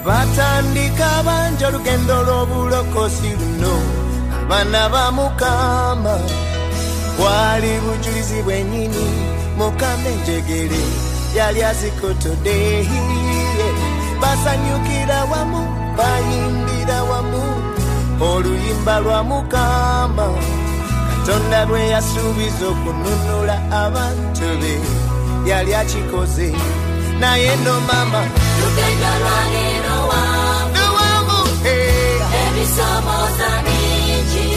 batandika banja olugendo lw'obulokozi luno abaana ba Mukama bwali bujulizi bwennyini Mukama enjegere yali azikotodde basanyukira wamu bayimbira wamu oluyimba lwa Mukama Katonda lwe yasuubiza okununula abantu be yali akikoze naye no mama lugendo lwaliro wamu ebisomoza bingi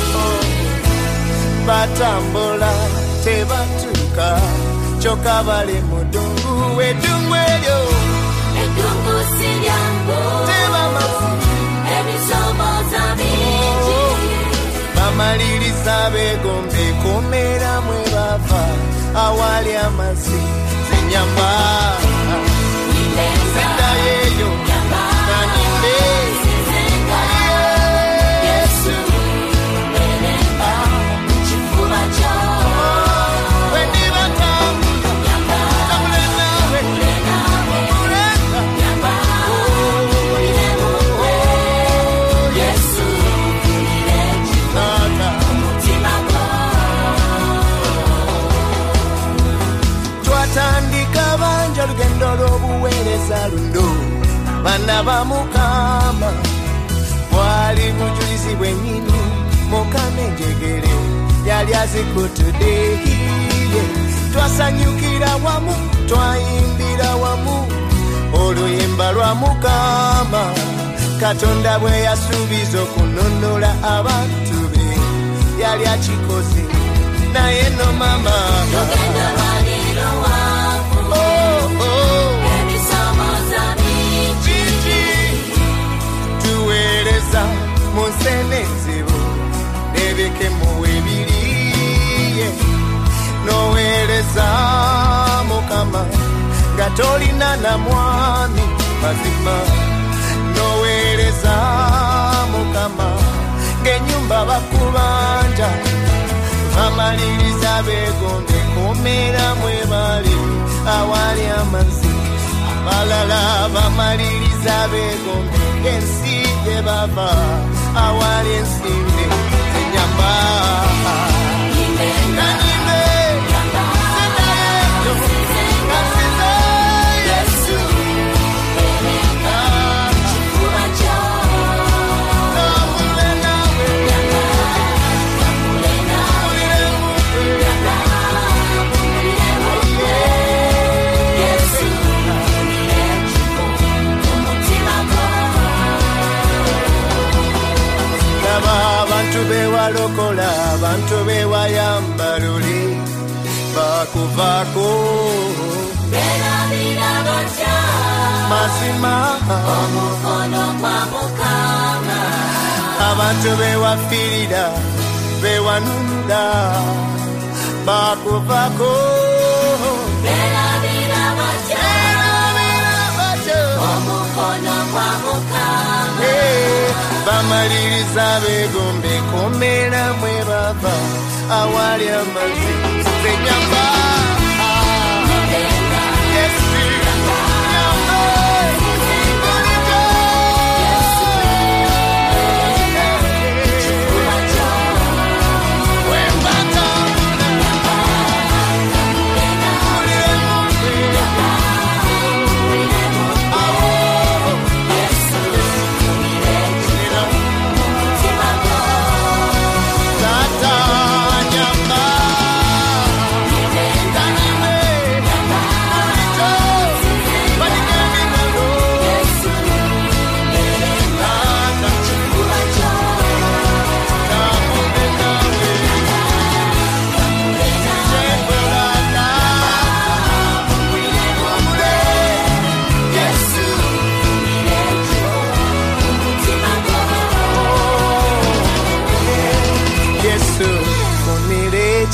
batambula tebatuuka kyokka bali mu ddungu eddungu eryo eddungu si lyangu tebamazi ebisomoza bingi bamaliriza beegombe komera mwe bava awali amazzi zenyamba zedayeyo nanyimbe Yesu belenga kifuba kyo olugendo lw'obuweereza luno abaana ba Mukama bwali bujulizi bwennyini Mukama enjegere yali azikutudde twasanyukira wamu twayimbira wamu oluyimba lwa Mukama Katonda bwe yasuubiza okununula abantu be yali akikoze naye no mama lugendo lwaliro tuweereza mu nsenezibu nebikemu ebiriye noweereza Mukama nga tolina na mwami mazima noweereza Mukama ng'ennyumba bakubanja bamaliriza beegombe komera mwe bali awali amazzi abalala bamaliriza beegombe ensi gye bava awali ensimbe zenyamba abantu bewalokola abantu bewayamba luli bakuvaako berabira batya mazima omukono gwa Mukama abantu bewafiirira bewanunula bakuvaako berabira batya omukono gwa Mukama bamaliriza beegombe komera mwe bava awali amazzi